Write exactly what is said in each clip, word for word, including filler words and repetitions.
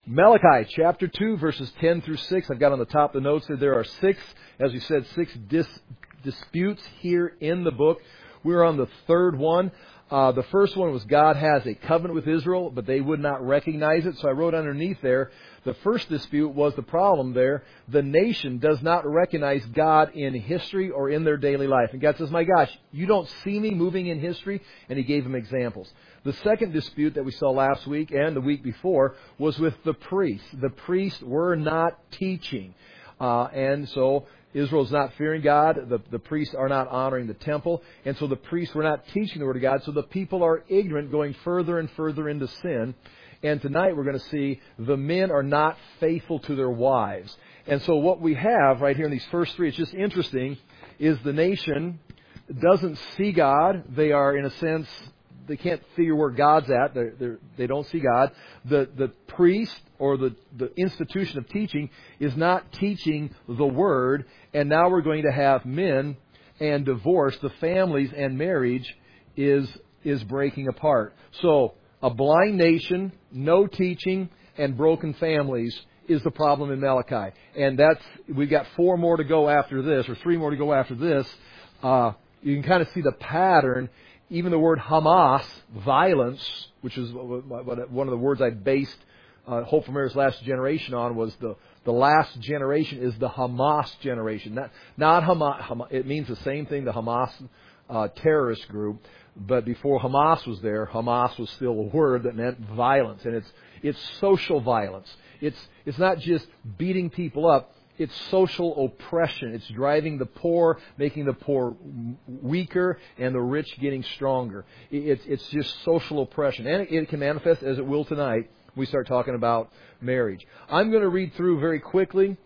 Malachi chapter two, verses ten through six. I've got on the top of the notes here, there are six, as we said, six dis- disputes here in the book. We're on the third one. Uh, the first one was God has a covenant with Israel, but they would not recognize it. So I wrote underneath there, the first dispute was the problem there. The nation does not recognize God in history or in their daily life. And God says, my gosh, you don't see me moving in history? And He gave them examples. The second dispute that we saw last week and the week before was with the priests. The priests were not teaching. Uh, and so Israel's not fearing God. The, the priests are not honoring the temple. And so the priests were not teaching the Word of God. So the people are ignorant, going further and further into sin. And tonight we're going to see the men are not faithful to their wives. And so what we have right here in these first three, it's just interesting, is the nation doesn't see God. They are, in a sense, they can't figure where God's at. They're, they're, they don't see God. The, the priest or the, the institution of teaching is not teaching the Word. And now we're going to have men and divorce. The families and marriage is, is breaking apart. So a blind nation, no teaching, and broken families is the problem in Malachi. And that's, we've got four more to go after this, or three more to go after this. Uh, you can kind of see the pattern. Even the word Hamas, violence, which is one of the words I based uh, Hope for Mary's Last Generation on, was the, the last generation is the Hamas generation. Not, not Hamas, Hamas. It means the same thing, the Hamas uh, terrorist group. But before Hamas was there, Hamas was still a word that meant violence. And it's it's social violence. It's it's not just beating people up. It's social oppression. It's driving the poor, making the poor weaker, and the rich getting stronger. It's it's just social oppression. And it can manifest, as it will tonight, when we start talking about marriage. I'm going to read through very quickly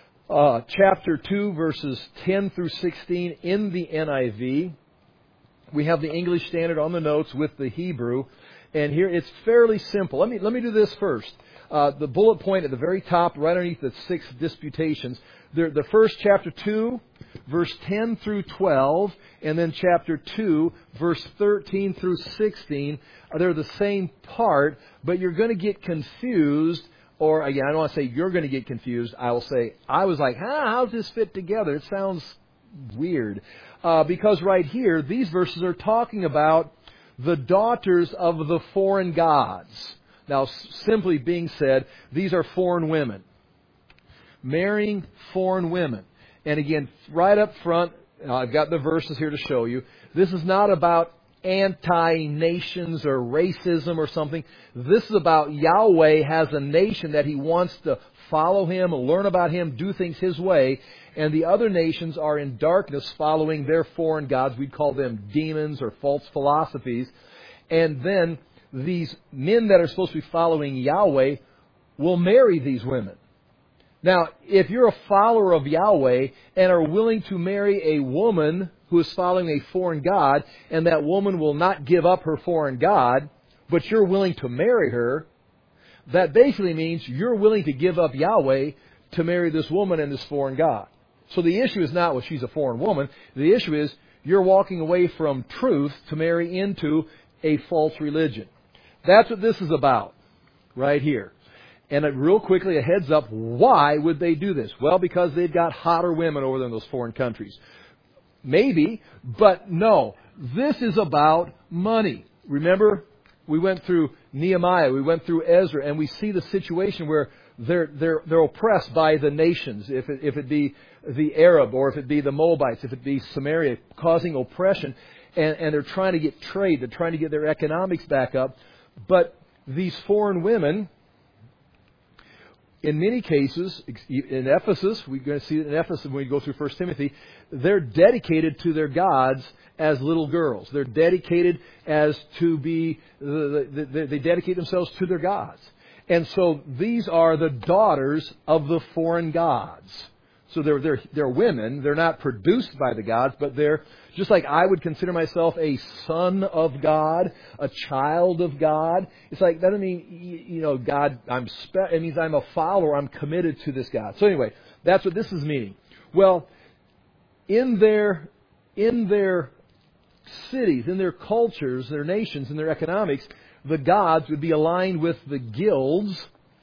uh, chapter two, verses ten through sixteen in the N I V. We have the English Standard on the notes with the Hebrew. And here it's fairly simple. Let me let me do this first. Uh, the bullet point at the very top, right underneath the six disputations. The, the first chapter two, verse ten through twelve, and then chapter two, verse thirteen through sixteen. They're the same part, but you're going to get confused. Or again, I don't want to say you're going to get confused. I will say, I was like, huh, how does this fit together? It sounds weird. Uh, because right here, these verses are talking about the daughters of the foreign gods. Now, simply being said, these are foreign women. Marrying foreign women. And again, right up front, uh, I've got the verses here to show you. This is not about anti-nations or racism or something. This is about Yahweh has a nation that He wants to follow Him, learn about Him, do things His way. And the other nations are in darkness following their foreign gods. We'd call them demons or false philosophies. And then these men that are supposed to be following Yahweh will marry these women. Now, if you're a follower of Yahweh and are willing to marry a woman who is following a foreign god, and that woman will not give up her foreign god, but you're willing to marry her, that basically means you're willing to give up Yahweh to marry this woman and this foreign god. So the issue is not, well, she's a foreign woman. The issue is you're walking away from truth to marry into a false religion. That's what this is about right here. And real quickly, a heads up, why would they do this? Well, because they've got hotter women over there in those foreign countries. Maybe, but no. This is about money. Remember, we went through Nehemiah, we went through Ezra, and we see the situation where they're they're they're oppressed by the nations. If it, if it be the Arab, or if it be the Moabites, if it be Samaria, causing oppression, and, and they're trying to get trade, they're trying to get their economics back up. But these foreign women, in many cases, in Ephesus, we're going to see it in Ephesus when we go through First Timothy, they're dedicated to their gods as little girls. They're dedicated as to be, they dedicate themselves to their gods. And so these are the daughters of the foreign gods. So they're, they're, they're women. They're not produced by the gods, but they're just like I would consider myself a son of God, a child of God. It's like, that doesn't mean, you know, God, I'm spe- it means I'm a follower. I'm committed to this God. So anyway, that's what this is meaning. Well, in their, in their cities, in their cultures, their nations, and their economics, the gods would be aligned with the guilds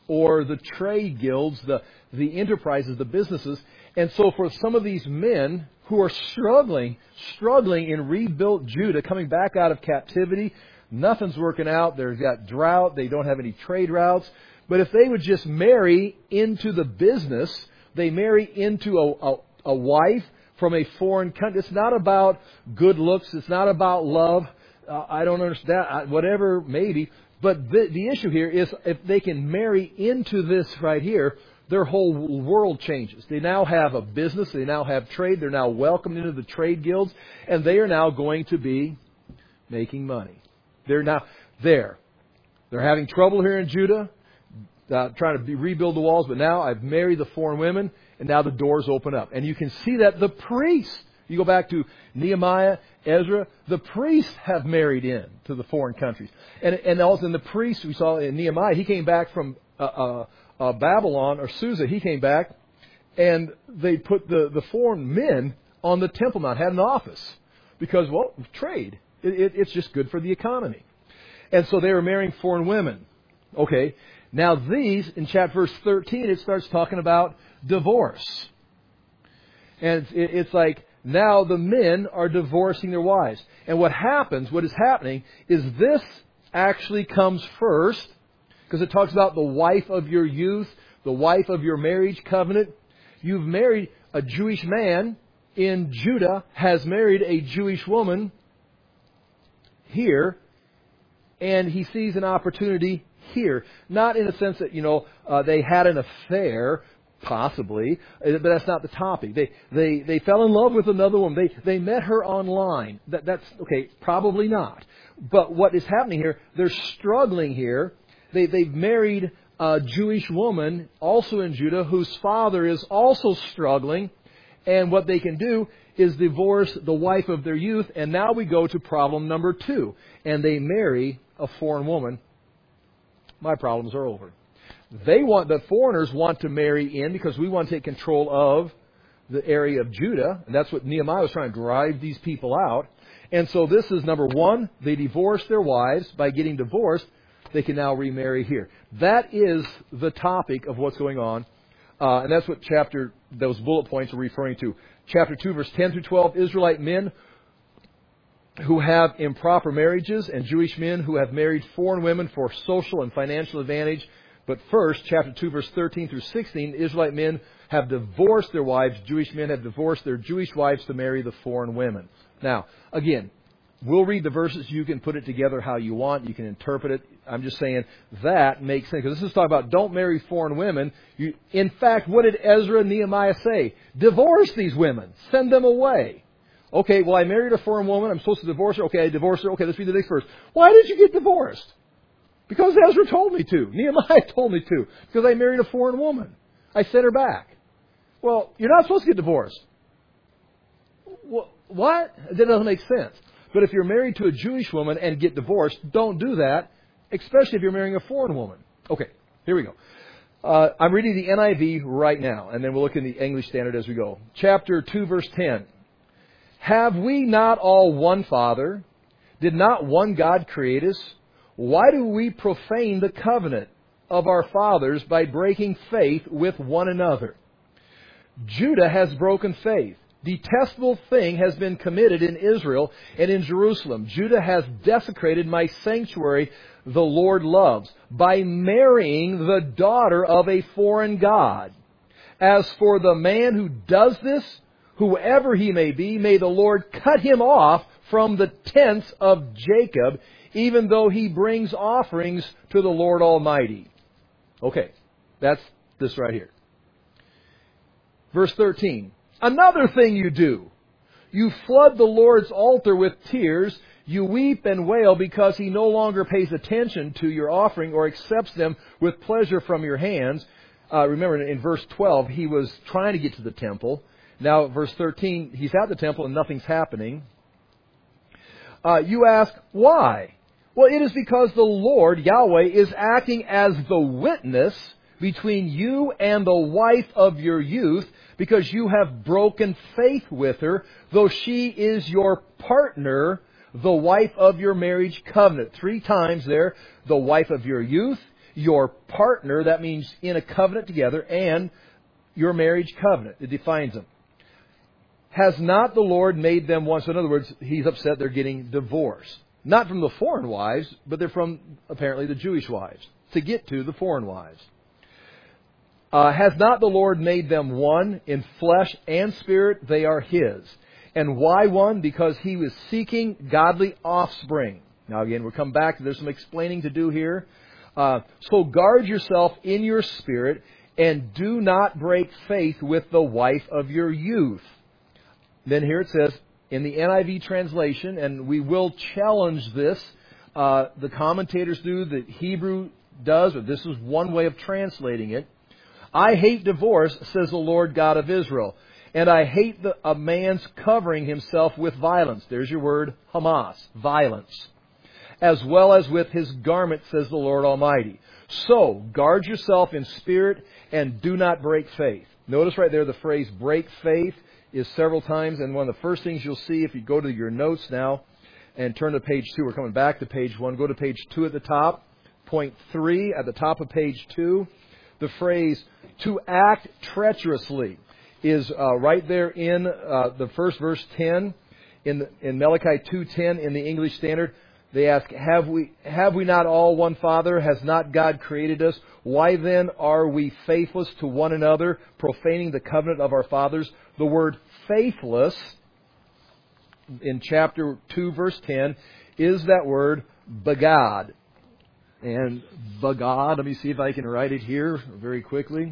or the trade guilds, the, the enterprises, the businesses. And so for some of these men who are struggling, struggling in rebuilt Judah, coming back out of captivity, nothing's working out. They've got drought. They don't have any trade routes. But if they would just marry into the business, they marry into a, a, a wife from a foreign country. It's not about good looks. It's not about love. Uh, I don't understand. I, whatever, maybe. But the, the issue here is if they can marry into this right here, their whole world changes. They now have a business. They now have trade. They're now welcomed into the trade guilds. And they are now going to be making money. They're now there. They're having trouble here in Judah, uh, trying to be, rebuild the walls. But now I've married the foreign women, and now the doors open up. And you can see that the priests, you go back to Nehemiah, Ezra, the priests have married in to the foreign countries. And, and also in the priests, we saw in Nehemiah, he came back from uh, uh, uh, Babylon, or Susa, he came back, and they put the, the foreign men on the Temple Mount, had an office. Because, well, trade. It, it, it's just good for the economy. And so they were marrying foreign women. Okay. Now these, in chapter verse thirteen, it starts talking about divorce. And it's, it, it's like, now the men are divorcing their wives. And what happens, what is happening, is this actually comes first, because it talks about the wife of your youth, the wife of your marriage covenant. You've married a Jewish man in Judah, has married a Jewish woman here, and he sees an opportunity here. Not in the sense that, you know, uh, they had an affair, possibly, but that's not the topic. They they they fell in love with another woman. They they met her online. That that's okay, probably not. But what is happening here? They're struggling here. They they've married a Jewish woman, also in Judah, whose father is also struggling, and what they can do is divorce the wife of their youth, and now we go to problem number two. And they marry a foreign woman. My problems are over. They want, the foreigners want to marry in because we want to take control of the area of Judah. And that's what Nehemiah was trying to drive these people out. And so this is number one. They divorce their wives. By getting divorced, they can now remarry here. That is the topic of what's going on. Uh, and that's what chapter, those bullet points are referring to. Chapter two, verse ten through twelve, Israelite men who have improper marriages and Jewish men who have married foreign women for social and financial advantage. But first, chapter two, verse thirteen through sixteen, Israelite men have divorced their wives. Jewish men have divorced their Jewish wives to marry the foreign women. Now, again, we'll read the verses. You can put it together how you want. You can interpret it. I'm just saying that makes sense. Because this is talking about don't marry foreign women. You, in fact, what did Ezra and Nehemiah say? Divorce these women. Send them away. Okay, well, I married a foreign woman. I'm supposed to divorce her. Okay, I divorced her. Okay, let's read the next verse. Why did you get divorced? Because Ezra told me to. Nehemiah told me to. Because I married a foreign woman. I sent her back. Well, you're not supposed to get divorced. What? That doesn't make sense. But if you're married to a Jewish woman and get divorced, don't do that, especially if you're marrying a foreign woman. Okay, here we go. Uh, I'm reading the N I V right now, and then we'll look in the English Standard as we go. Chapter two, verse ten. Have we not all one Father? Did not one God create us? Why do we profane the covenant of our fathers by breaking faith with one another? Judah has broken faith. Detestable thing has been committed in Israel and in Jerusalem. Judah has desecrated my sanctuary the Lord loves by marrying the daughter of a foreign god. As for the man who does this, whoever he may be, may the Lord cut him off from the tents of Jacob, even though he brings offerings to the Lord Almighty. Okay, that's this right here. Verse thirteen. Another thing you do. You flood the Lord's altar with tears. You weep and wail because He no longer pays attention to your offering or accepts them with pleasure from your hands. Uh, remember, in verse twelve, He was trying to get to the temple. Now, verse thirteen, He's at the temple and nothing's happening. Uh, you ask, why? Well, it is because the Lord, Yahweh, is acting as the witness between you and the wife of your youth, because you have broken faith with her, though she is your partner, the wife of your marriage covenant. Three times there, the wife of your youth. your partner, that means in a covenant together, and your marriage covenant. It defines them. Has not the Lord made them one? So in other words, He's upset they're getting divorced. Not from the foreign wives, but they're from, apparently, the Jewish wives. To get to the foreign wives. Uh, has not the Lord made them one? In flesh and spirit they are His. And why one? Because He was seeking godly offspring. Now again, we'll come back. There's some explaining to do here. Uh, so guard yourself in your spirit, and do not break faith with the wife of your youth. Then here it says, in the N I V translation, and we will challenge this, uh, the commentators do, the Hebrew does, or this is one way of translating it. I hate divorce, says the Lord God of Israel, and I hate the, a man's covering himself with violence. There's your word, Hamas, violence. As well as with his garment, says the Lord Almighty. So, guard yourself in spirit and do not break faith. Notice right there the phrase break faith is several times, and one of the first things you'll see if you go to your notes now and turn to page two. We're coming back to page one. Go to page two at the top. Point three at the top of page two. The phrase, to act treacherously, is uh, right there in uh, the first verse ten. In, the, in Malachi two ten in the English Standard, they ask, have we, have we not all one Father? Has not God created us? Why then are we faithless to one another, profaning the covenant of our fathers? The word faithless in chapter two, verse ten, is that word bagad. And bagad, let me see if I can write it here very quickly.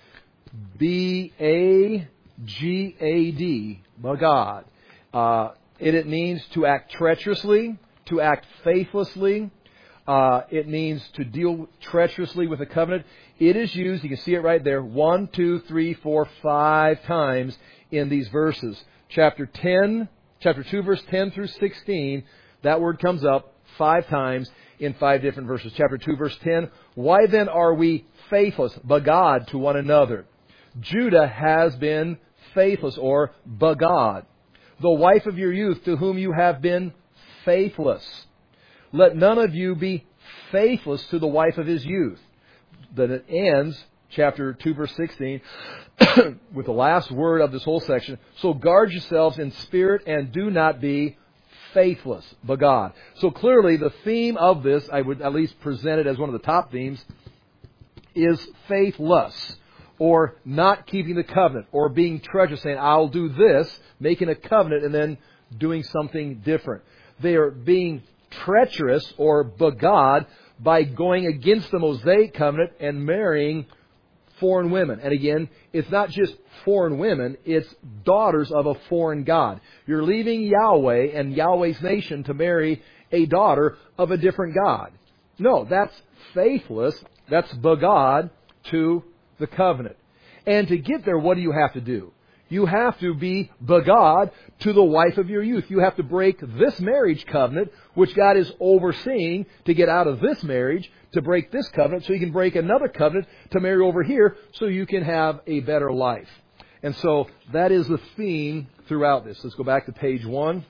B A G A D, bagad. Uh, it, it means to act treacherously, to act faithlessly. Uh, it means to deal treacherously with a covenant. It is used, you can see it right there, one, two, three, four, five times in these verses. Chapter ten, chapter two, verse ten through sixteen, that word comes up five times in five different verses. Chapter two, verse ten, why then are we faithless, bagad, to one another? Judah has been faithless, or bagad. The wife of your youth, to whom you have been faithless. Let none of you be faithless to the wife of his youth. Then it ends, chapter two, verse sixteen, with the last word of this whole section. So guard yourselves in spirit and do not be faithless, bagad. So clearly the theme of this, I would at least present it as one of the top themes, is faithless, or not keeping the covenant, or being treacherous, saying, I'll do this, making a covenant, and then doing something different. They are being treacherous, or bagad, by going against the Mosaic covenant and marrying foreign women. And again, it's not just foreign women, it's daughters of a foreign god. You're leaving Yahweh and Yahweh's nation to marry a daughter of a different god. No, that's faithless. That's bagad to the covenant. And to get there, what do you have to do? You have to be bagad to the wife of your youth. You have to break this marriage covenant, which God is overseeing to get out of this marriage, to break this covenant so you can break another covenant to marry over here so you can have a better life. And so that is the theme throughout this. Let's go back to page one.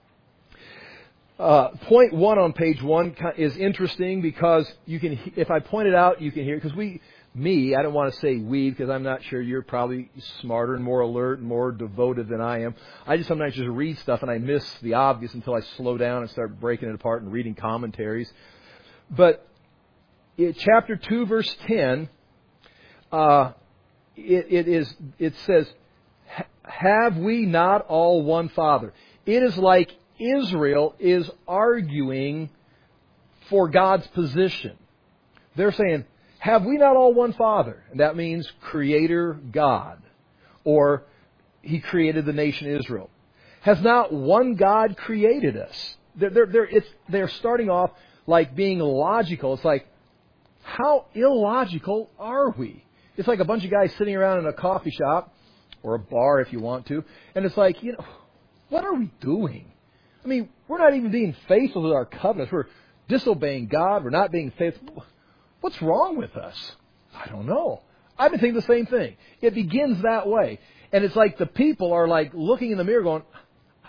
Uh, point one on page one is interesting because you can, if I point it out, you can hear it. Because we, me, I don't want to say we because I'm not sure you're probably smarter and more alert and more devoted than I am. I just sometimes just read stuff and I miss the obvious until I slow down and start breaking it apart and reading commentaries. But in chapter two, verse ten, uh, it, it is it says, "Have we not all one Father?" It is like Israel is arguing for God's position. They're saying, have we not all one Father? And that means Creator God. Or He created the nation Israel. Has not one God created us? They're, they're, they're, it's, they're starting off like being logical. It's like, how illogical are we? It's like a bunch of guys sitting around in a coffee shop, or a bar if you want to, and it's like, you know, what are we doing? I mean, we're not even being faithful to our covenants. We're disobeying God. We're not being faithful. What's wrong with us? I don't know. I've been thinking the same thing. It begins that way. And it's like the people are like looking in the mirror going,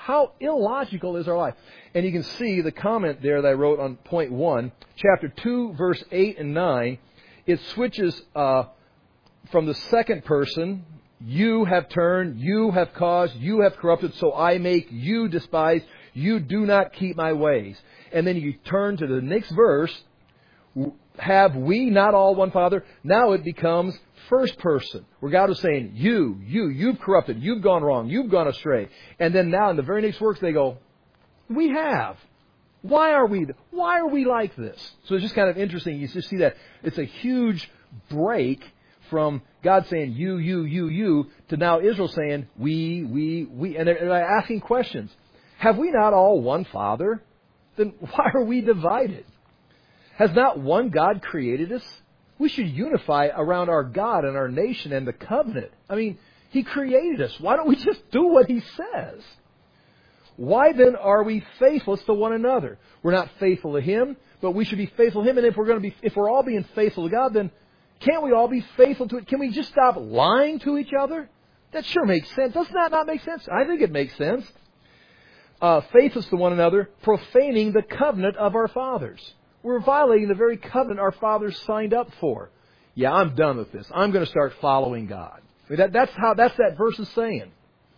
How illogical is our life? And you can see the comment there that I wrote on point one, chapter two, verse eight and nine. It switches uh, from the second person, you have turned, you have caused, you have corrupted, so I make you despise. You do not keep my ways. And then you turn to the next verse, have we not all one Father? Now it becomes first person, where God is saying, you, you, you've corrupted, you've gone wrong, you've gone astray. And then now in the very next verse they go, we have. Why are we, why are we like this? So it's just kind of interesting. You just see that it's a huge break from God saying you, you, you, you, to now Israel saying we, we, we. And they're, they're asking questions. Have we not all one Father? Then why are we divided? Has not one God created us? We should unify around our God and our nation and the covenant. I mean, He created us. Why don't we just do what He says? Why then are we faithless to one another? We're not faithful to Him, but we should be faithful to Him. And if we're going to be, if we're all being faithful to God, then can't we all be faithful to it? Can we just stop lying to each other? That sure makes sense. Doesn't that not make sense? I think it makes sense. Uh, faithless to one another, profaning the covenant of our fathers. We're violating the very covenant our fathers signed up for. Yeah, I'm done with this. I'm going to start following God. I mean, that, that's how that's that verse is saying.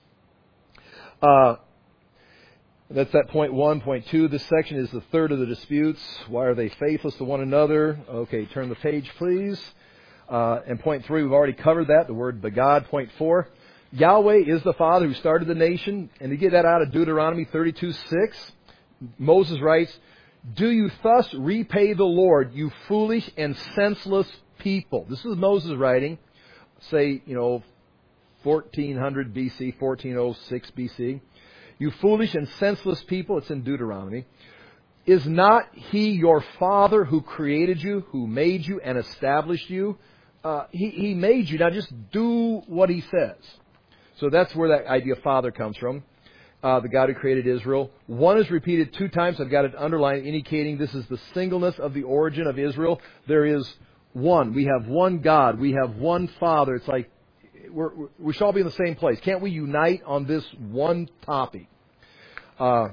Uh, that's that point one. Point two, this section is the third of the disputes. Why are they faithless to one another? Okay, turn the page, please. Uh, and point three, we've already covered that, the word begod. Point four, Yahweh is the Father who started the nation. And to get that out of Deuteronomy thirty-two six, Moses writes, do you thus repay the Lord, you foolish and senseless people? This is Moses writing, say, you know, fourteen hundred B C, fourteen oh six B C. You foolish and senseless people, it's in Deuteronomy. Is not He your Father who created you, who made you and established you? Uh, he, he made you. Now just do what He says. So that's where that idea of Father comes from. Uh, the God who created Israel. One is repeated two times. I've got it underlined, indicating this is the singleness of the origin of Israel. There is one. We have one God. We have one Father. It's like we're, we should all be in the same place. Can't we unite on this one topic? Uh,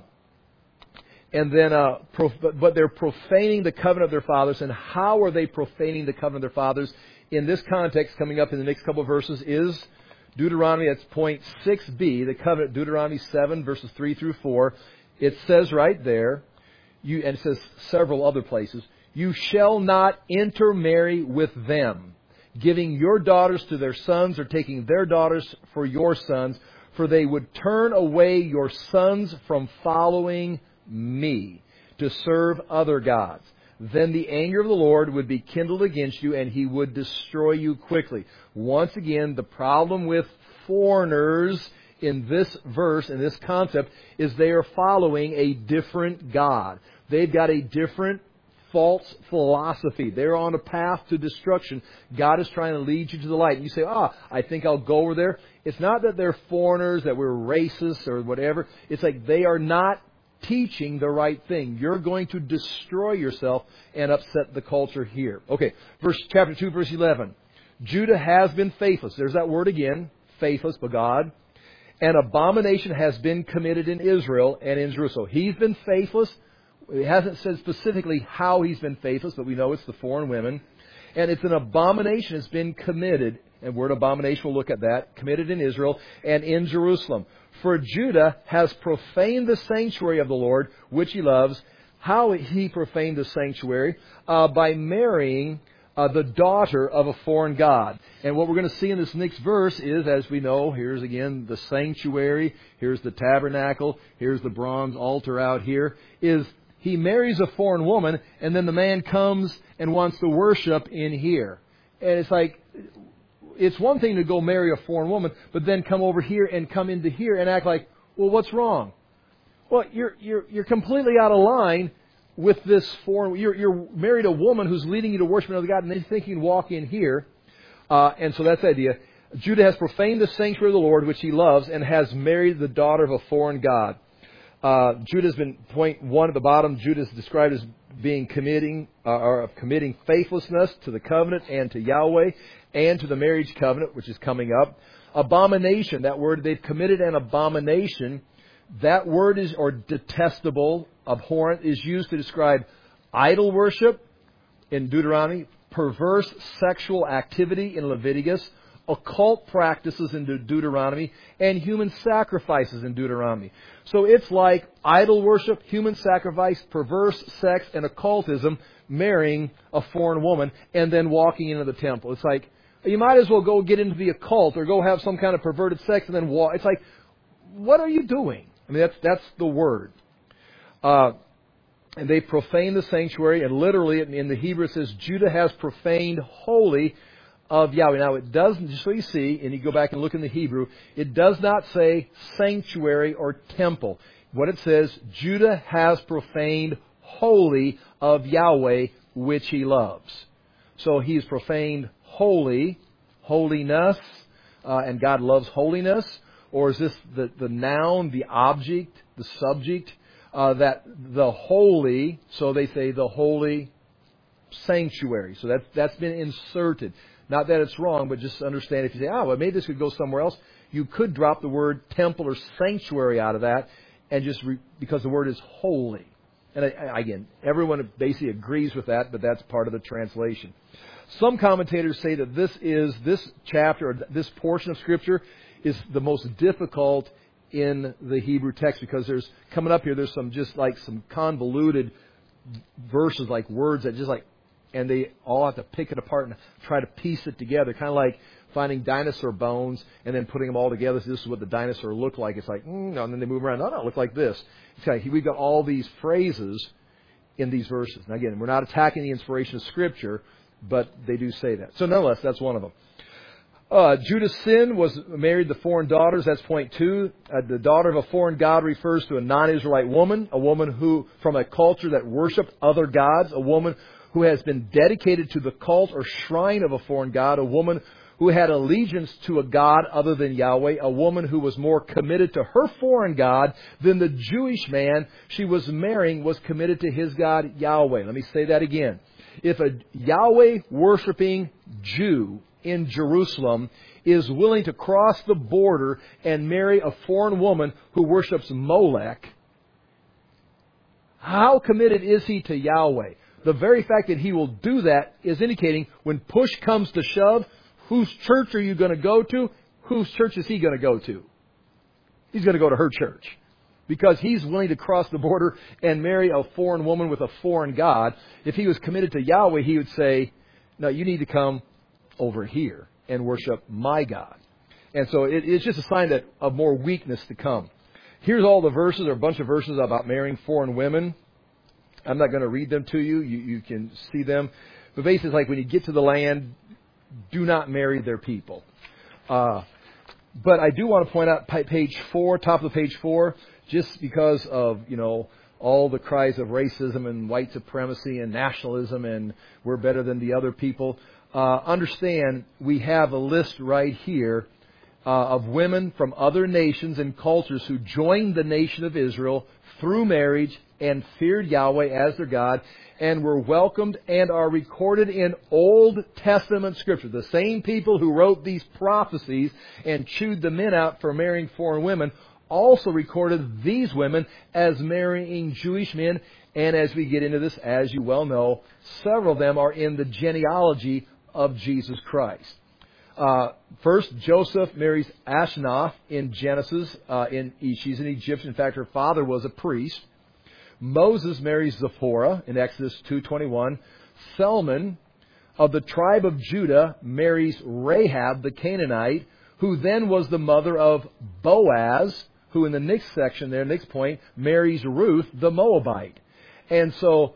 and then, uh, prof- but they're profaning the covenant of their fathers. And how are they profaning the covenant of their fathers? In this context, coming up in the next couple of verses, is Deuteronomy, that's point six b, the covenant, Deuteronomy seven, verses three through four. It says right there, you, and it says several other places, you shall not intermarry with them, giving your daughters to their sons or taking their daughters for your sons, for they would turn away your sons from following me to serve other gods. Then the anger of the Lord would be kindled against you, and He would destroy you quickly. Once again, the problem with foreigners in this verse, in this concept, is they are following a different God. They've got a different false philosophy. They're on a path to destruction. God is trying to lead you to the light. And you say, ah, I think I'll go over there. It's not that they're foreigners, that we're racist or whatever. It's like they are not teaching the right thing. You're going to destroy yourself and upset the culture here. Okay, verse chapter two, verse eleven. Judah has been faithless. There's that word again, faithless, begod. An abomination has been committed in Israel and in Jerusalem. He's been faithless. It hasn't said specifically how he's been faithless, but we know it's the foreign women. And it's an abomination that's been committed, and word abomination, we'll look at that, committed in Israel and in Jerusalem. For Judah has profaned the sanctuary of the Lord, which he loves. How he profaned the sanctuary? Uh, by marrying uh, the daughter of a foreign god. And what we're going to see in this next verse is, as we know, here's again the sanctuary, here's the tabernacle, here's the bronze altar out here, is he marries a foreign woman, and then the man comes and wants to worship in here. And it's like, it's one thing to go marry a foreign woman, but then come over here and come into here and act like, well, what's wrong? Well, you're you're you're completely out of line with this foreign. You're you're married a woman who's leading you to worship another God, and they think you can walk in here. Uh, and so that's the idea. Judah has profaned the sanctuary of the Lord, which he loves, and has married the daughter of a foreign god. Uh, Judah's been, point one at the bottom, Judah's described as being committing, uh, or committing faithlessness to the covenant and to Yahweh and to the marriage covenant, which is coming up. Abomination, that word, they've committed an abomination. that word is, or detestable, abhorrent, is used to describe idol worship in Deuteronomy, perverse sexual activity in Leviticus, occult practices in De- Deuteronomy, and human sacrifices in Deuteronomy. So it's like idol worship, human sacrifice, perverse sex, and occultism, marrying a foreign woman, and then walking into the temple. It's like, you might as well go get into the occult or go have some kind of perverted sex and then walk. It's like, what are you doing? I mean, that's that's the word. Uh, and they profane the sanctuary, and literally in the Hebrew it says, Judah has profaned holy of Yahweh. Now it doesn't, just so you see, and you go back and look in the Hebrew, it does not say sanctuary or temple. What it says, Judah has profaned holy of Yahweh, which he loves. So he's profaned holy, holiness, uh, and God loves holiness. Or is this the, the noun, the object, the subject, uh, that the holy, so they say the holy sanctuary. So that's, that's been inserted. Not that it's wrong, but just understand if you say, oh, well, maybe this could go somewhere else, you could drop the word temple or sanctuary out of that, and just re, because the word is holy. And I, again, everyone basically agrees with that, but that's part of the translation. Some commentators say that this is, this chapter, or this portion of Scripture, is the most difficult in the Hebrew text, because there's, coming up here, there's some just like some convoluted verses, like words that just like, and they all have to pick it apart and try to piece it together, kind of like finding dinosaur bones and then putting them all together. So this is what the dinosaur looked like. It's like, mm, no, and then they move around. No, no, it looked like this. It's like, we've got all these phrases in these verses. Now again, we're not attacking the inspiration of Scripture, but they do say that. So nonetheless, that's one of them. Uh, Judah's sin was married to foreign daughters. That's point two. Uh, the daughter of a foreign god refers to a non-Israelite woman, a woman who, from a culture that worshipped other gods, a woman who has been dedicated to the cult or shrine of a foreign god, a woman who had allegiance to a god other than Yahweh, a woman who was more committed to her foreign god than the Jewish man she was marrying was committed to his God, Yahweh. Let me say that again. If a Yahweh-worshipping Jew in Jerusalem is willing to cross the border and marry a foreign woman who worships Molech, how committed is he to Yahweh? The very fact that he will do that is indicating when push comes to shove, whose church are you going to go to? Whose church is he going to go to? He's going to go to her church. Because he's willing to cross the border and marry a foreign woman with a foreign god. If he was committed to Yahweh, he would say, no, you need to come over here and worship my God. And so it, it's just a sign that of more weakness to come. Here's all the verses, or a bunch of verses about marrying foreign women. I'm not going to read them to you. You, you can see them. But basically, it's like when you get to the land, do not marry their people. Uh, but I do want to point out page four, top of the page four, just because of, you know, all the cries of racism and white supremacy and nationalism and we're better than the other people. Uh, understand, we have a list right here uh, of women from other nations and cultures who joined the nation of Israel through marriage and feared Yahweh as their God and were welcomed and are recorded in Old Testament Scripture. The same people who wrote these prophecies and chewed the men out for marrying foreign women also recorded these women as marrying Jewish men. And as we get into this, as you well know, several of them are in the genealogy of Jesus Christ. Uh, first, Joseph marries Asenath in Genesis. Uh, in she's an Egyptian. In fact, her father was a priest. Moses marries Zipporah in Exodus two twenty-one. Selman of the tribe of Judah marries Rahab the Canaanite, who then was the mother of Boaz, who in the next section there, next point, marries Ruth the Moabite. And so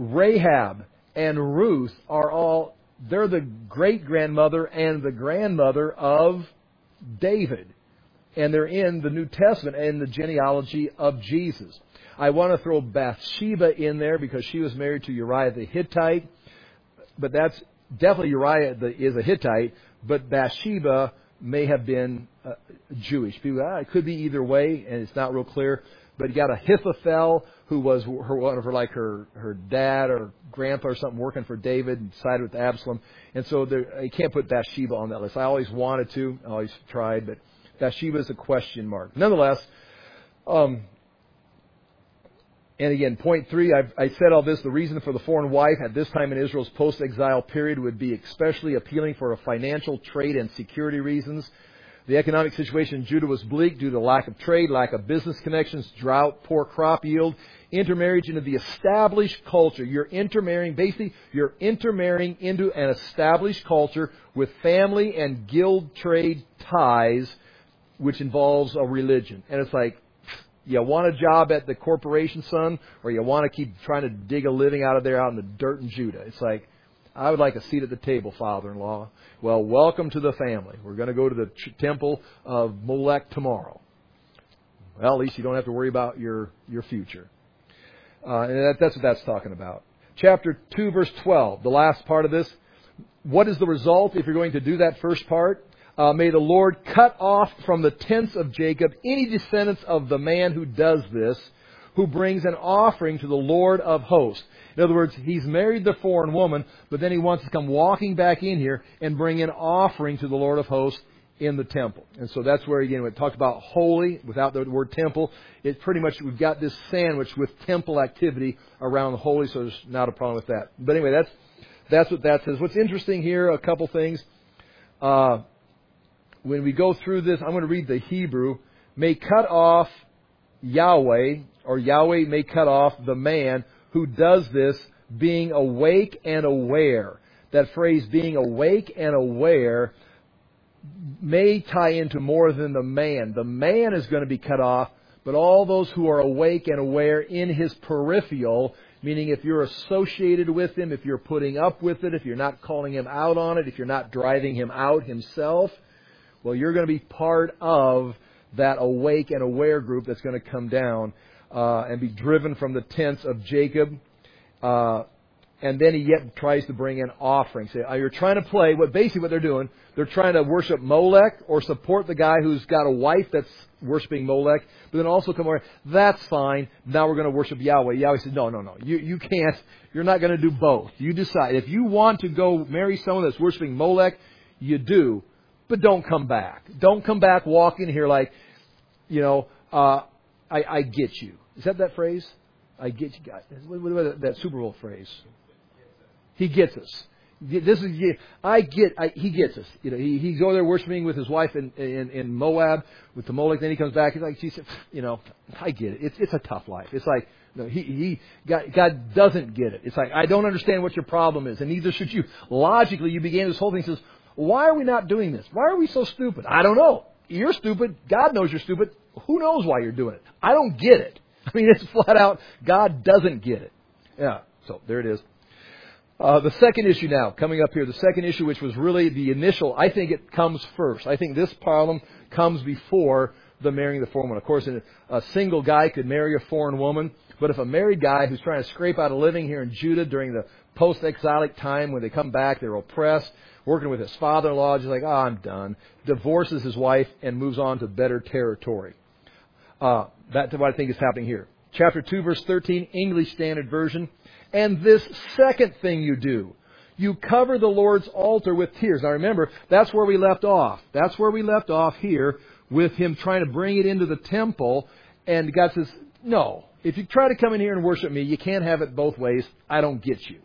Rahab and Ruth are all, they're the great-grandmother and the grandmother of David. And they're in the New Testament and the genealogy of Jesus. I want to throw Bathsheba in there because she was married to Uriah the Hittite. But that's definitely Uriah the, is a Hittite, but Bathsheba may have been uh, Jewish. People, ah, it could be either way, and it's not real clear. But you got Ahithophel, who was her, one of her, like her, her dad or grandpa or something working for David and sided with Absalom. And so there, you can't put Bathsheba on that list. I always wanted to, I always tried, but Bathsheba is a question mark. Nonetheless, Um, and again, point three, I've, I said all this. The reason for the foreign wife at this time in Israel's post-exile period would be especially appealing for financial, trade, and security reasons. The economic situation in Judah was bleak due to lack of trade, lack of business connections, drought, poor crop yield, intermarriage into the established culture. You're intermarrying, basically, you're intermarrying into an established culture with family and guild trade ties, which involves a religion. And it's like, you want a job at the corporation, son, or you want to keep trying to dig a living out of there out in the dirt in Judah. It's like, I would like a seat at the table, father-in-law. Well, welcome to the family. We're going to go to the ch- temple of Molech tomorrow. Well, at least you don't have to worry about your, your future. Uh, and that, that's what that's talking about. Chapter two, verse twelve, the last part of this. What is the result if you're going to do that first part? Uh, may the Lord cut off from the tents of Jacob any descendants of the man who does this, who brings an offering to the Lord of hosts. In other words, he's married the foreign woman, but then he wants to come walking back in here and bring an offering to the Lord of hosts in the temple. And so that's where, again, we talked about holy without the word temple. It pretty much, we've got this sandwich with temple activity around the holy, so there's not a problem with that. But anyway, that's that's what that says. What's interesting here, a couple things. Uh, when we go through this, I'm going to read the Hebrew. May cut off Yahweh, or Yahweh may cut off the man who does this, being awake and aware. That phrase, being awake and aware, may tie into more than the man. The man is going to be cut off, but all those who are awake and aware in his peripheral, meaning if you're associated with him, if you're putting up with it, if you're not calling him out on it, if you're not driving him out himself, well, you're going to be part of that awake and aware group that's going to come down uh, and be driven from the tents of Jacob. Uh, and then he yet tries to bring an offering. Say, so you're trying to play, what basically what they're doing, they're trying to worship Molech or support the guy who's got a wife that's worshiping Molech, but then also come over, that's fine, now we're going to worship Yahweh. Yahweh says, no, no, no, you, you can't, you're not going to do both. You decide. If you want to go marry someone that's worshiping Molech, you do, but don't come back. Don't come back walking here like, you know, uh, I, I get you. Is that that phrase? I get you guys. What, what, what, that Super Bowl phrase? He gets us. This is I get. I, he gets us. You know, he he's over there worshiping with his wife in, in in Moab with the Molech. Then he comes back. He's like, Jesus, you know, I get it. It's it's a tough life. It's like no, he he God, God doesn't get it. It's like I don't understand what your problem is, and neither should you. Logically, you began this whole thing. Says, why are we not doing this? Why are we so stupid? I don't know. You're stupid. God knows you're stupid. Who knows why you're doing it? I don't get it. I mean, it's flat out. God doesn't get it. Yeah. So there it is. Uh, the second issue now, coming up here, the second issue, which was really the initial, I think it comes first. I think this problem comes before the marrying the foreign woman. Of course, a single guy could marry a foreign woman, but if a married guy who's trying to scrape out a living here in Judah during the post-exilic time when they come back, they're oppressed, working with his father-in-law, just like, oh, I'm done, divorces his wife and moves on to better territory. Uh, that's what I think is happening here. Chapter two, verse thirteen, English Standard Version. And this second thing you do, you cover the Lord's altar with tears. Now remember, that's where we left off. That's where we left off here with him trying to bring it into the temple. And God says, no, if you try to come in here and worship me, you can't have it both ways. I don't get you.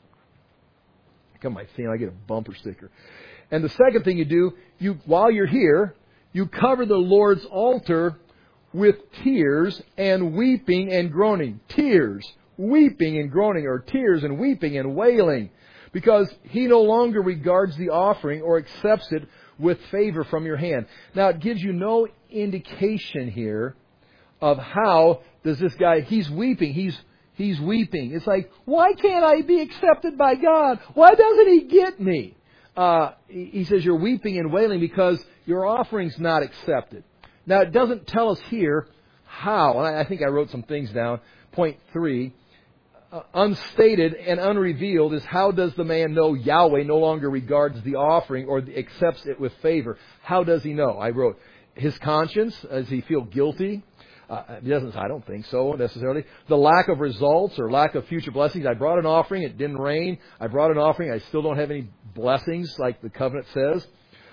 Come on, I get a bumper sticker. And the second thing you do, you while you're here, you cover the Lord's altar with tears and weeping and groaning. Tears. Weeping and groaning, or tears and weeping and wailing, because he no longer regards the offering or accepts it with favor from your hand. Now, it gives you no indication here of how does this guy, he's weeping, he's he's weeping. It's like, why can't I be accepted by God? Why doesn't he get me? Uh, he says you're weeping and wailing because your offering's not accepted. Now, it doesn't tell us here how, and I think I wrote some things down. Point three. Uh, unstated and unrevealed is how does the man know Yahweh no longer regards the offering or accepts it with favor? How does he know? I wrote his conscience. Does he feel guilty? Uh, he doesn't. I don't think so necessarily. The lack of results or lack of future blessings. I brought an offering. It didn't rain. I brought an offering. I still don't have any blessings like the covenant says.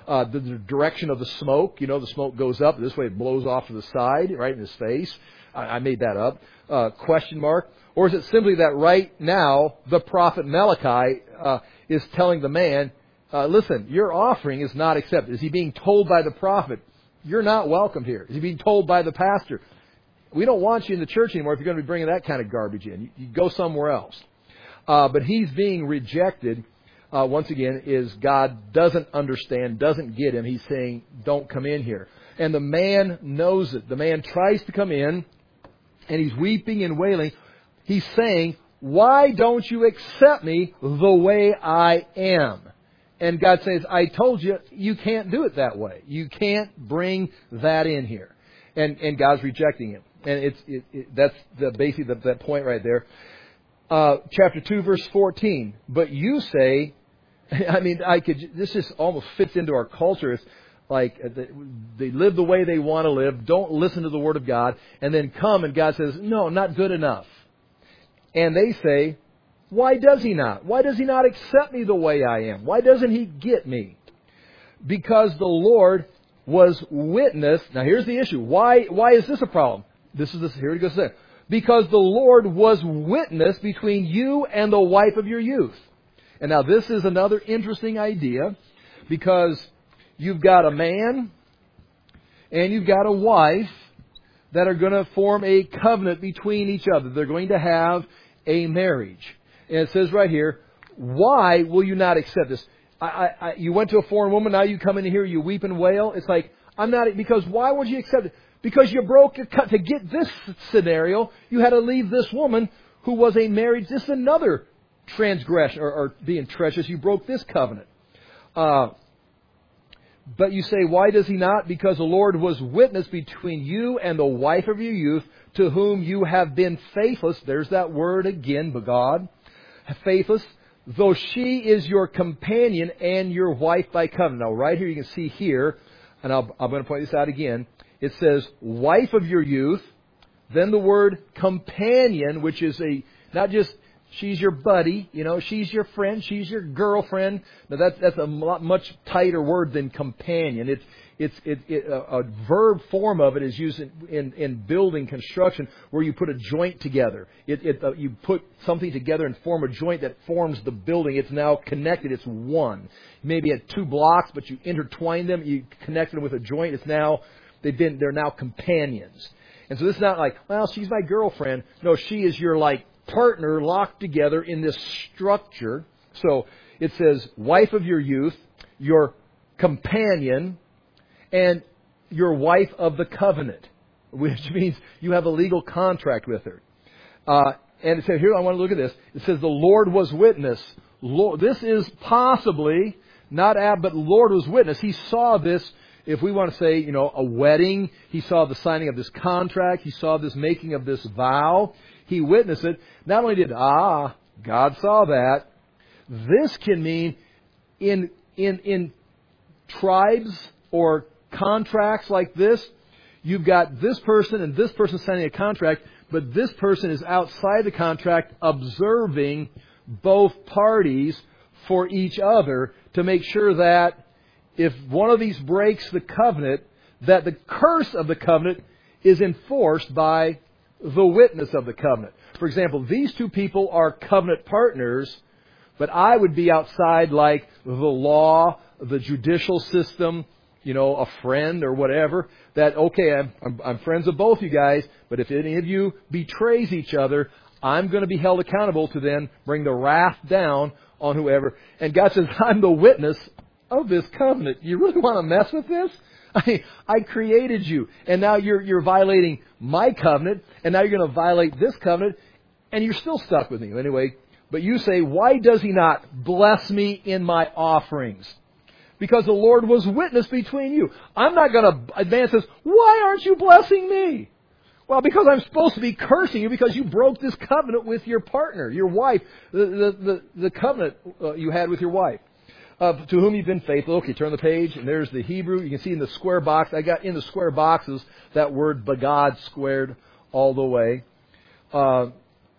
Uh, the, the direction of the smoke, you know, the smoke goes up. This way it blows off to the side, right in his face. I, I made that up. Uh, question mark. Or is it simply that right now the prophet Malachi uh, is telling the man, uh, listen, your offering is not accepted? Is he being told by the prophet, you're not welcome here? Is he being told by the pastor, we don't want you in the church anymore if you're going to be bringing that kind of garbage in. You, you go somewhere else. Uh, but he's being rejected. Uh, once again, is God doesn't understand, doesn't get him. He's saying, don't come in here. And the man knows it. The man tries to come in, and he's weeping and wailing. He's saying, why don't you accept me the way I am? And God says, I told you, you can't do it that way. You can't bring that in here. And, and God's rejecting him. And it's it, it, that's the basically the, that point right there. Uh, chapter two, verse fourteen. But you say, I mean, I could. This just almost fits into our culture. It's like they live the way they want to live. Don't listen to the Word of God, and then come and God says, "No, not good enough." And they say, "Why does He not? Why does He not accept me the way I am? Why doesn't He get me?" Because the Lord was witness. Now, here's the issue. Why? Why is this a problem? This is this. Here it goes there. Because the Lord was witness between you and the wife of your youth. And now this is another interesting idea, because you've got a man and you've got a wife that are going to form a covenant between each other. They're going to have a marriage. And it says right here, why will you not accept this? I, I, I, you went to a foreign woman, now you come in here, you weep and wail. It's like, I'm not, because why would you accept it? Because you broke your cut. To get this scenario, you had to leave this woman who was a marriage. This is another transgression, or, or being treacherous. You broke this covenant. Uh, but you say, why does He not? Because the Lord was witness between you and the wife of your youth, to whom you have been faithless. There's that word again, begod. Faithless. Though she is your companion and your wife by covenant. Now, right here you can see here, and I'll, I'm going to point this out again. It says, wife of your youth. Then the word companion, which is a, not just, she's your buddy, you know, she's your friend, she's your girlfriend. Now that's, that's a lot, much tighter word than companion. It's, it's, it, it, a, a verb form of it is used in, in, in building construction, where you put a joint together. It, it, uh, you put something together and form a joint that forms the building. It's now connected. It's one. Maybe at two blocks, but you intertwine them. You connect them with a joint. It's now, they've been, they're now companions. And so this is not like, well, she's my girlfriend. No, she is your like partner locked together in this structure. So it says, wife of your youth, your companion, and your wife of the covenant, which means you have a legal contract with her. Uh, and it says here, I want to look at this. It says the Lord was witness. Lord, this is possibly not ab, but the Lord was witness. He saw this. If we want to say, you know, a wedding, He saw the signing of this contract. He saw this making of this vow. He witnessed it. Not only did, ah, God saw that. This can mean in, in, in tribes or contracts like this, you've got this person and this person signing a contract, but this person is outside the contract observing both parties for each other to make sure that if one of these breaks the covenant, that the curse of the covenant is enforced by the witness of the covenant. For example, these two people are covenant partners, but I would be outside like the law, the judicial system, you know, a friend or whatever, that, okay, I'm, I'm, I'm friends with both you guys, but if any of you betrays each other, I'm going to be held accountable to then bring the wrath down on whoever. And God says, I'm the witness of this covenant. You really want to mess with this? I, I created you, and now you're you're violating my covenant, and now you're going to violate this covenant, and you're still stuck with me anyway. But you say, why does He not bless me in my offerings? Because the Lord was witness between you. I'm not going to advance this. Why aren't you blessing me? Well, because I'm supposed to be cursing you because you broke this covenant with your partner, your wife, the the the, the covenant uh, you had with your wife. Uh, to whom you've been faithful. Okay, turn the page, and there's the Hebrew. You can see in the square box, I got in the square boxes that word begod squared all the way. Uh,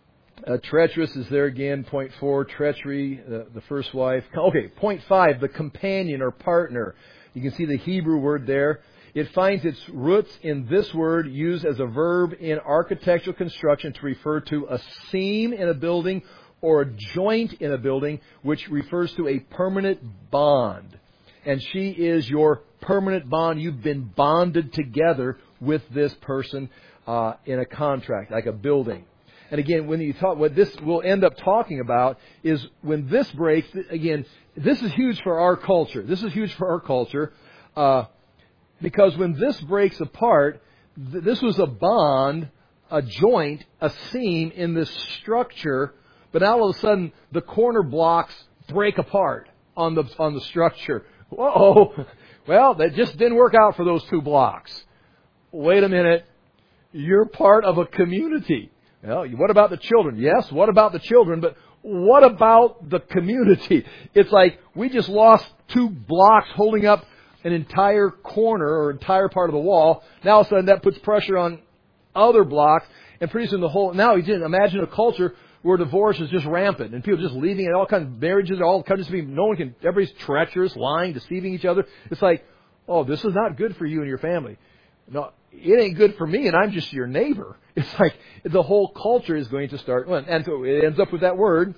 uh, treacherous is there again, point four, treachery, uh, the first wife. Okay, point five, the companion or partner. You can see the Hebrew word there. It finds its roots in this word used as a verb in architectural construction to refer to a seam in a building or a joint in a building, which refers to a permanent bond. And she is your permanent bond. You've been bonded together with this person uh, in a contract, like a building. And again, when you talk, what this will end up talking about is when this breaks. Again, this is huge for our culture. This is huge for our culture uh, because when this breaks apart, th- this was a bond, a joint, a seam in this structure. But now all of a sudden, the corner blocks break apart on the on the structure. Whoa! Well, that just didn't work out for those two blocks. Wait a minute. You're part of a community. Well, what about the children? Yes, what about the children? But what about the community? It's like we just lost two blocks holding up an entire corner or entire part of the wall. Now all of a sudden that puts pressure on other blocks and pretty soon the whole... Now you didn't imagine a culture where divorce is just rampant and people just leaving and all kinds of marriages, all kinds of people, no one can, everybody's treacherous, lying, deceiving each other. It's like, oh, this is not good for you and your family. No, it ain't good for me and I'm just your neighbor. It's like the whole culture is going to start, and so it ends up with that word,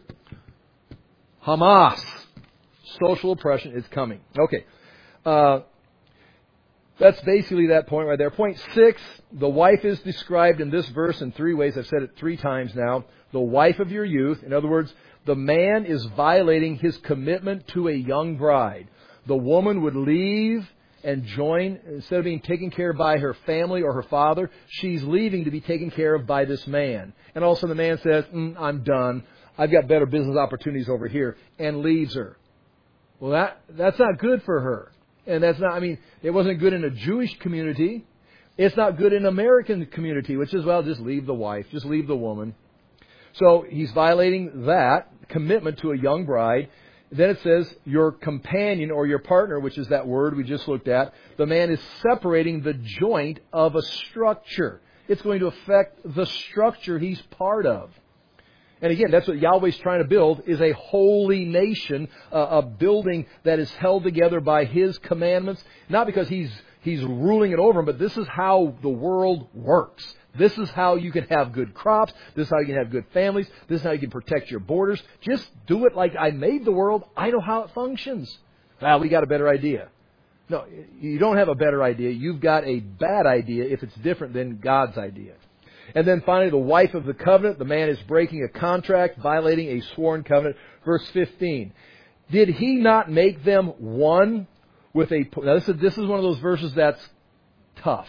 Hamas. Social oppression is coming. Okay. Uh, that's basically that point right there. Point six, the wife is described in this verse in three ways. I've said it three times now. The wife of your youth. In other words, the man is violating his commitment to a young bride. The woman would leave and join, instead of being taken care of by her family or her father, she's leaving to be taken care of by this man. And all of a sudden the man says, mm, I'm done. I've got better business opportunities over here, and leaves her. Well, that that's not good for her. And that's not, I mean, it wasn't good in a Jewish community. It's not good in an American community, which is, well, just leave the wife, just leave the woman. So he's violating that commitment to a young bride. Then it says your companion or your partner, which is that word we just looked at. The man is separating the joint of a structure. It's going to affect the structure he's part of. And again, that's what Yahweh's trying to build, is a holy nation, uh, a building that is held together by His commandments. Not because He's He's ruling it over them, but this is how the world works. This is how you can have good crops. This is how you can have good families. This is how you can protect your borders. Just do it like I made the world. I know how it functions. Well, we got a better idea. No, you don't have a better idea. You've got a bad idea if it's different than God's idea. And then finally, the wife of the covenant. The man is breaking a contract, violating a sworn covenant. Verse fifteen. Did He not make them one with a... Now, this is, this is one of those verses that's tough.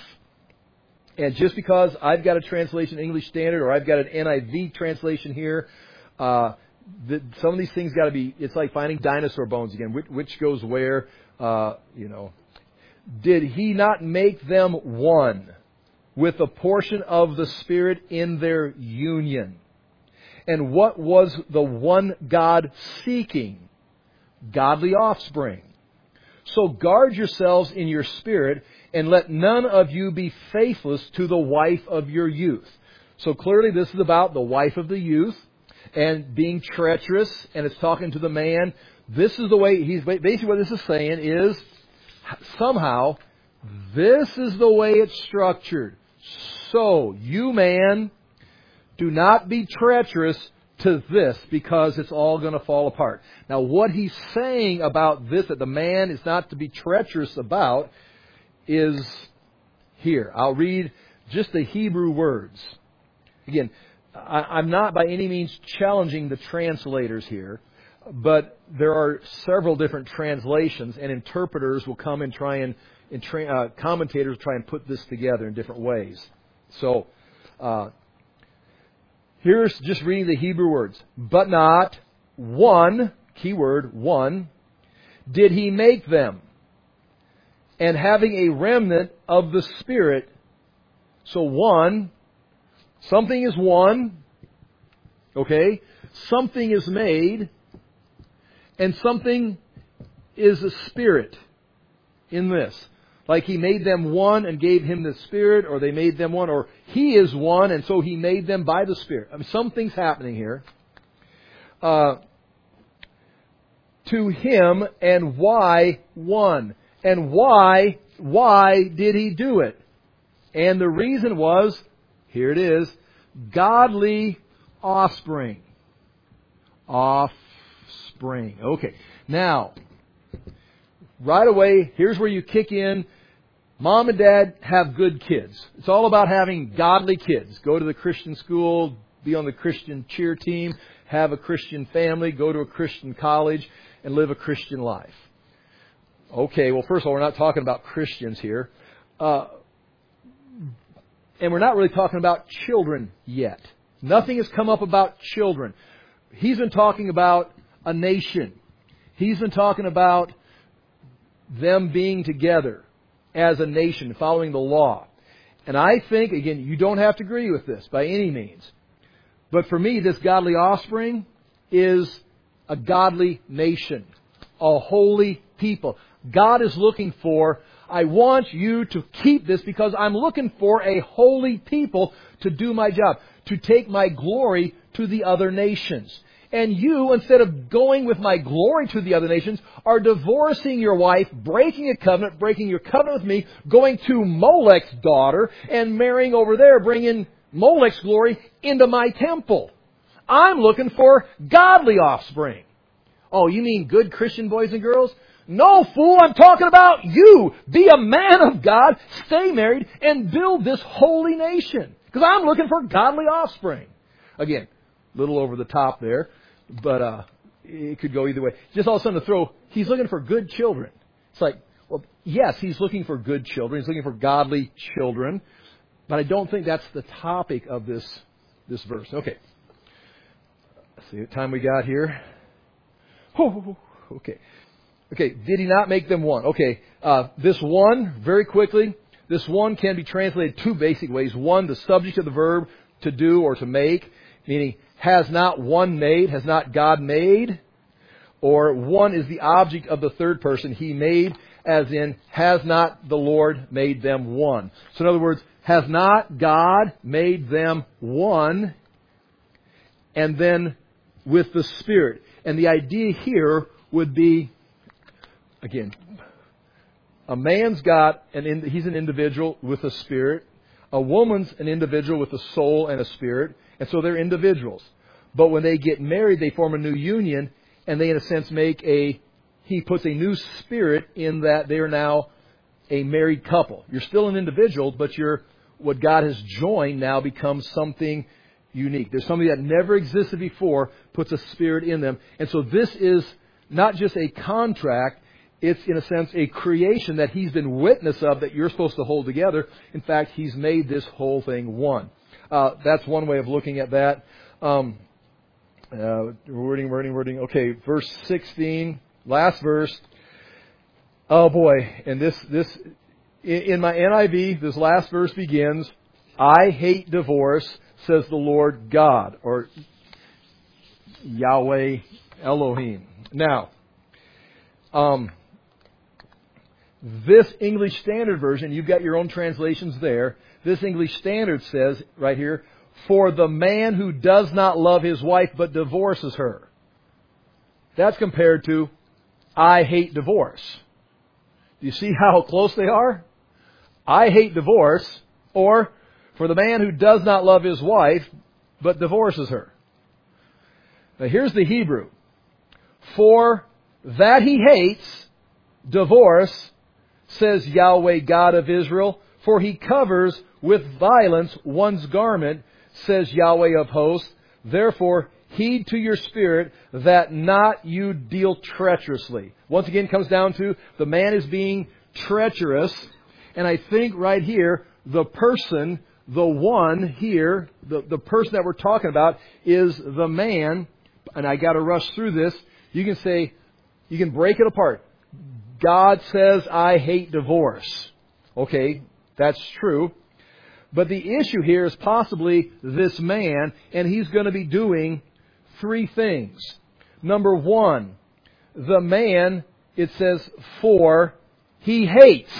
And just because I've got a translation English Standard or I've got an N I V translation here, uh, the, some of these things got to be, it's like finding dinosaur bones again. Which, which goes where, uh, you know. Did He not make them one with a portion of the Spirit in their union? And what was the one God seeking? Godly offspring. So guard yourselves in your spirit, and let none of you be faithless to the wife of your youth. So clearly this is about the wife of the youth and being treacherous, and it's talking to the man. This is the way, he's basically what this is saying is, somehow, this is the way it's structured. So, you man, do not be treacherous to this, because it's all going to fall apart. Now, what he's saying about this, that the man is not to be treacherous about, is here. I'll read just the Hebrew words. Again, I, I'm not by any means challenging the translators here, but there are several different translations, and interpreters will come and try and, and tra- uh, commentators try and put this together in different ways. So, uh, here's just reading the Hebrew words. But not one, keyword, one, did He make them, and having a remnant of the Spirit. So one, something is one, okay? Something is made, and something is a spirit in this. Like He made them one and gave him the Spirit, or they made them one, or He is one and so He made them by the Spirit. I mean, something's happening here. Uh, to Him, and why one? And why, why did He do it? And the reason was, here it is, godly offspring. Offspring. Okay. Now, right away, here's where you kick in. Mom and Dad have good kids. It's all about having godly kids. Go to the Christian school, be on the Christian cheer team, have a Christian family, go to a Christian college, and live a Christian life. Okay, well, first of all, we're not talking about Christians here. Uh, and we're not really talking about children yet. Nothing has come up about children. He's been talking about a nation. He's been talking about them being together as a nation, following the law. And I think, again, you don't have to agree with this by any means. But for me, this godly offspring is a godly nation, a holy people. God is looking for, I want you to keep this because I'm looking for a holy people to do my job, to take my glory to the other nations. And you, instead of going with my glory to the other nations, are divorcing your wife, breaking a covenant, breaking your covenant with me, going to Molech's daughter, and marrying over there, bringing Molech's glory into my temple. I'm looking for godly offspring. Oh, you mean good Christian boys and girls? No, fool, I'm talking about you. Be a man of God, stay married, and build this holy nation. Because I'm looking for godly offspring. Again, a little over the top there. But uh, it could go either way. Just all of a sudden to throw, he's looking for good children. It's like, well, yes, he's looking for good children. He's looking for godly children. But I don't think that's the topic of this this verse. Okay. Let's see what time we got here. Oh, okay. Okay, did He not make them one? Okay, uh, this one, very quickly, this one can be translated two basic ways. One, the subject of the verb to do or to make, meaning has not one made, has not God made? Or one is the object of the third person, He made, as in, has not the Lord made them one? So in other words, has not God made them one? And then with the Spirit. And the idea here would be, again, a man's got, an he's an individual with a spirit. A woman's an individual with a soul and a spirit. And so they're individuals. But when they get married, they form a new union, and they, in a sense, make a, He puts a new spirit in that they are now a married couple. You're still an individual, but you're, what God has joined now becomes something unique. There's something that never existed before, puts a spirit in them. And so this is not just a contract, it's, in a sense, a creation that He's been witness of that you're supposed to hold together. In fact, He's made this whole thing one. Uh, that's one way of looking at that. Um, uh, wording, wording, wording. Okay, verse sixteen, last verse. Oh boy, and this, this, in, in my N I V, this last verse begins, I hate divorce, says the Lord God, or Yahweh Elohim. Now, um, this English Standard Version, you've got your own translations there. This English Standard says, right here, for the man who does not love his wife but divorces her. That's compared to, I hate divorce. Do you see how close they are? I hate divorce, or for the man who does not love his wife but divorces her. Now here's the Hebrew. For that he hates, divorce, says Yahweh God of Israel, for He covers with violence one's garment, says Yahweh of hosts. Therefore, heed to your spirit that not you deal treacherously. Once again, it comes down to the man is being treacherous. And I think right here, the person, the one here, the, the person that we're talking about is the man. And I got to rush through this. You can say, you can break it apart. God says, I hate divorce. Okay, that's true. But the issue here is possibly this man, and he's going to be doing three things. Number one, the man, it says, for he hates.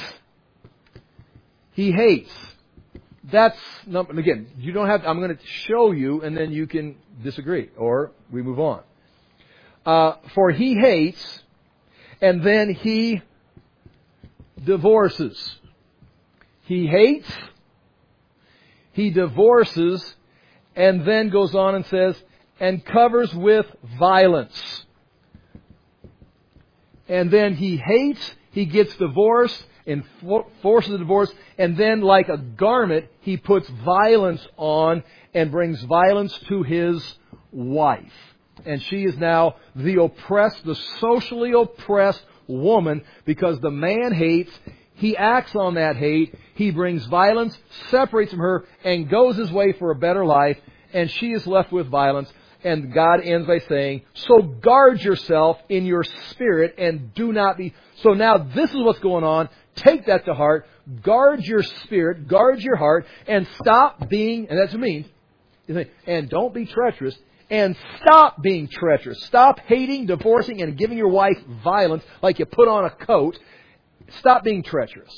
He hates. That's, number, again, you don't have, I'm going to show you, and then you can disagree, or we move on. Uh, for he hates, and then he divorces. He hates, he divorces, and then goes on and says, and covers with violence. And then he hates, he gets divorced, and forces a divorce, and then like a garment, he puts violence on and brings violence to his wife. And she is now the oppressed, the socially oppressed woman, because the man hates, he acts on that hate, he brings violence, separates from her, and goes his way for a better life, and she is left with violence. And God ends by saying, so guard yourself in your spirit and do not be... So now this is what's going on. Take that to heart. Guard your spirit. Guard your heart. And stop being... And that's what it means. And don't be treacherous. And stop being treacherous. Stop hating, divorcing, and giving your wife violence like you put on a coat. Stop being treacherous.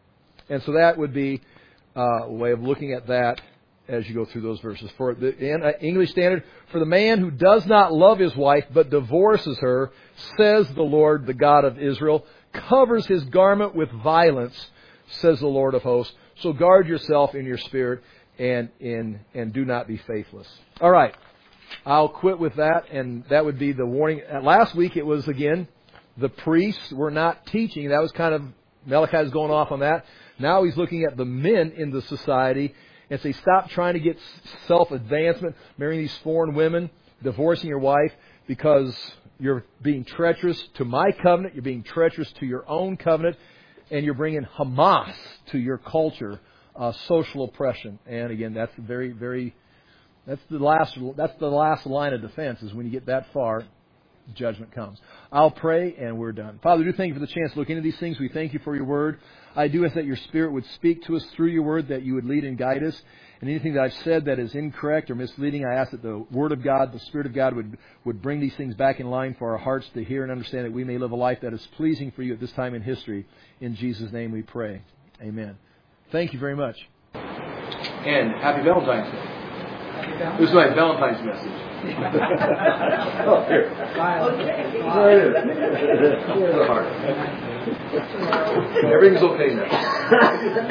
And so that would be uh, a way of looking at that as you go through those verses. For the English Standard, for the man who does not love his wife but divorces her, says the Lord, the God of Israel, covers his garment with violence, says the Lord of hosts. So guard yourself in your spirit and in and do not be faithless. All right. I'll quit with that, and that would be the warning. Last week it was, again, the priests were not teaching. That was kind of, Malachi's going off on that. Now he's looking at the men in the society and say, stop trying to get self-advancement, marrying these foreign women, divorcing your wife, because you're being treacherous to my covenant, you're being treacherous to your own covenant, and you're bringing Hamas to your culture, uh, social oppression. And again, that's very, very, that's the last, that's the last line of defense, is when you get that far, judgment comes. I'll pray and we're done. Father, we do thank you for the chance to look into these things. We thank you for your word. I do ask that your Spirit would speak to us through your word, that you would lead and guide us. And anything that I've said that is incorrect or misleading, I ask that the Word of God, the Spirit of God would, would bring these things back in line for our hearts to hear and understand, that we may live a life that is pleasing for you at this time in history. In Jesus' name we pray. Amen. Thank you very much. And happy Valentine's Day. This is my Valentine's message. Oh, here. There it is. Everything's okay now.